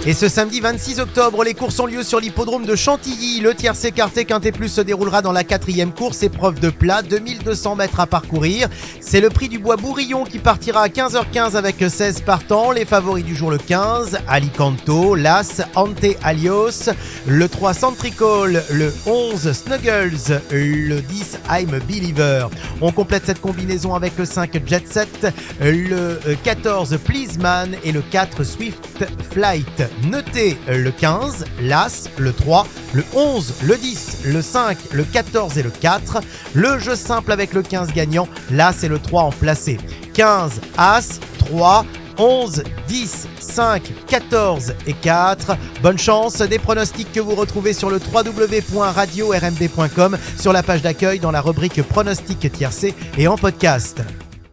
Et ce samedi 26 octobre, les courses ont lieu sur l'hippodrome de Chantilly. Le tiercé écarté Quintet Plus se déroulera dans la 4e course, épreuve de plat, 2200 mètres à parcourir. C'est le prix du Bois Bourillon qui partira à 15h15 avec 16 partants. Les favoris du jour le 15, Alicanto, l'As, Ante Alios, le 3 Centricole, le 11 Snuggles, le 10 I'm Believer. On complète cette combinaison avec le 5 Jet Set, le 14 Pleaseman et le 4 Swift Flight. Notez le 15, l'As, le 3, le 11, le 10, le 5, le 14 et le 4. Le jeu simple avec le 15 gagnant, l'As et le 3 en placé. 15, As, 3, 11, 10, 5, 14 et 4. Bonne chance, des pronostics que vous retrouvez sur le www.radio-rmb.com, sur la page d'accueil dans la rubrique pronostics tiercé et en podcast.